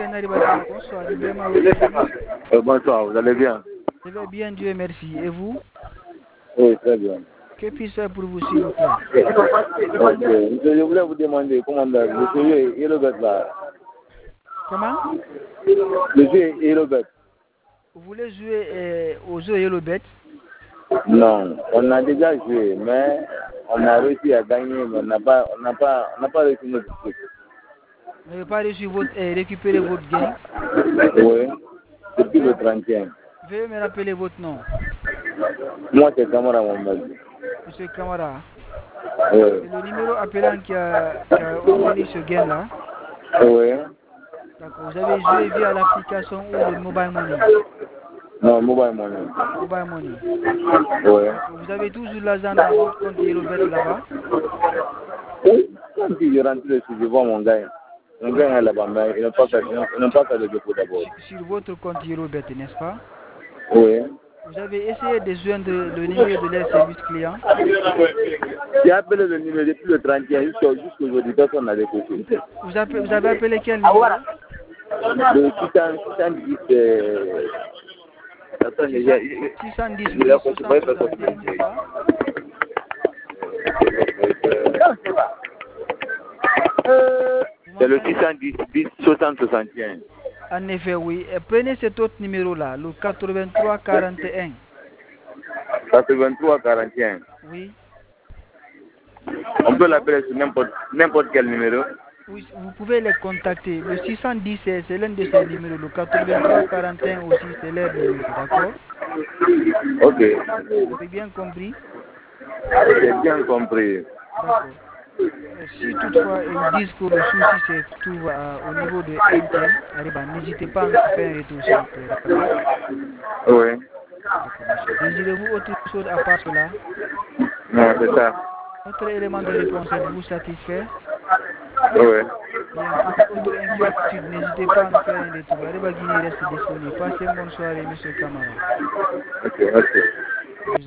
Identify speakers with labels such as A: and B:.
A: Bonsoir, Ibrahima Ousseini.
B: Bonsoir, vous allez bien?
A: Je vais bien, Dieu merci. Et vous?
B: Oui, très bien.
A: Que puis-je faire pour vous, s'il vous plaît?
B: Ok, je voulais vous demander comment le jeu est Hello-Bet là.
A: Comment?
B: Le jeu est Hello-Bet.
A: Vous voulez jouer au jeu Hello-Bet?
B: Non, on a déjà joué, mais on a réussi à gagner, mais on n'a pas réussi notre truc.
A: Vous n'avez pas reçu récupérer votre gain?
B: Oui, depuis le 31.
A: Veuillez me rappeler votre nom.
B: Moi, c'est Camara Mohamed.
A: Monsieur Kamara.
B: Oui.
A: C'est le numéro appelant qui a obtenu ce gain-là.
B: Oui.
A: D'accord. Vous avez joué via l'application ou le mobile money?
B: Non, mobile money.
A: Mobile money.
B: Oui.
A: Vous avez toujours l'argent dans votre compte Hello-Bet là-bas?
B: Oui, quand je rentre dessus, je vois mon gars. Mon gars est là-bas, mais il n'a pas fait le dépôt d'abord.
A: Sur votre compte Hello-Bet, n'est-ce pas?
B: Oui.
A: Vous avez essayé de joindre le numéro de leur service client?
B: J'ai appelé le numéro depuis le 31 jusqu'aujourd'hui, personne n'a décroché.
A: Vous avez appelé quel numéro?
B: Le 610, attendez,
A: 610 oui, 6061, c'est ça?
B: C'est le 610 10 60 61.
A: En effet, oui. Et prenez cet autre numéro-là, le 83 41.
B: 83 41.
A: Oui.
B: On peut l'appeler sur n'importe quel numéro.
A: Oui, vous pouvez les contacter. Le 610, c'est l'un de ces numéros. Le 83 41 aussi, c'est leur numéro, d'accord?
B: Ok.
A: Vous avez bien compris?
B: J'ai bien compris.
A: D'accord. Si toutefois ils disent que le souci se trouve au niveau de MTN, n'hésitez pas à nous faire un retour s'il vous plaît, d'accord?
B: Oui.
A: D'accord, monsieur. Désirez-vous autre chose à part cela?
B: Non, c'est ça.
A: Notre élément de réponse, êtes-vous satisfait?
B: Oui.
A: Bien, pour toute autre inquiétude, n'hésitez pas à nous faire un retour. Arriba Guinée reste disponible. Passez une bonne soirée, monsieur Kamara.
B: Ok, merci.